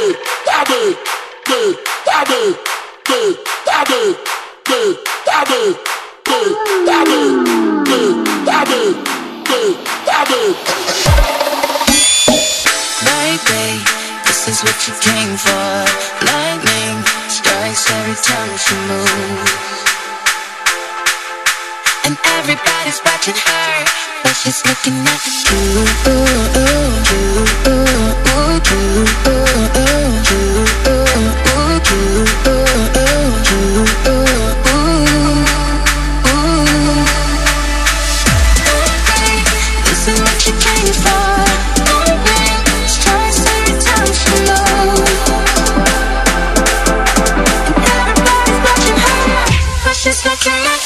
Baby, this is what you came for. Lightning strikes every time she moves, and everybody's watching her, but she's looking at This is what you came for. Lightning strikes every time she moves, and everybody's watching her, but she's looking at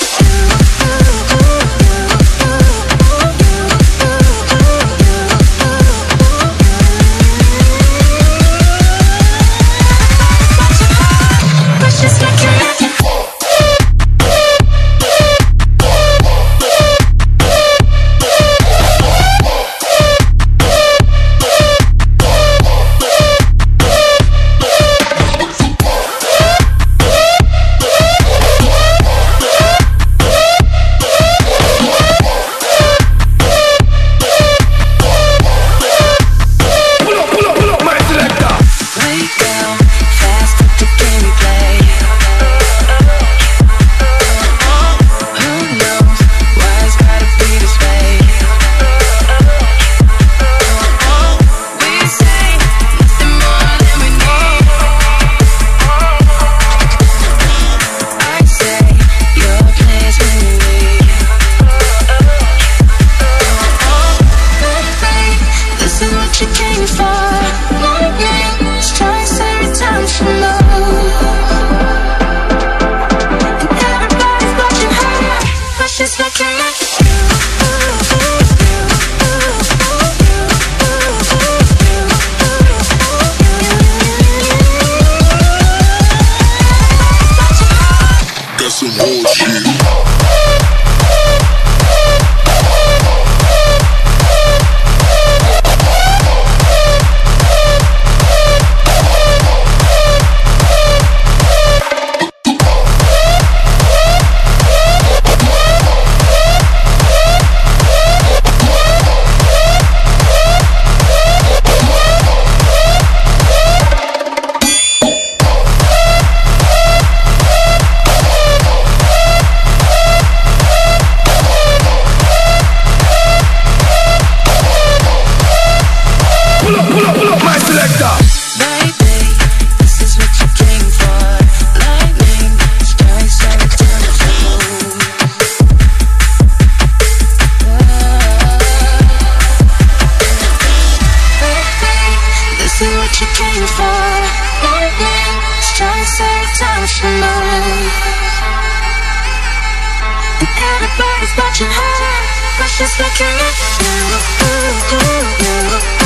Everybody's watching her, but she's looking at you.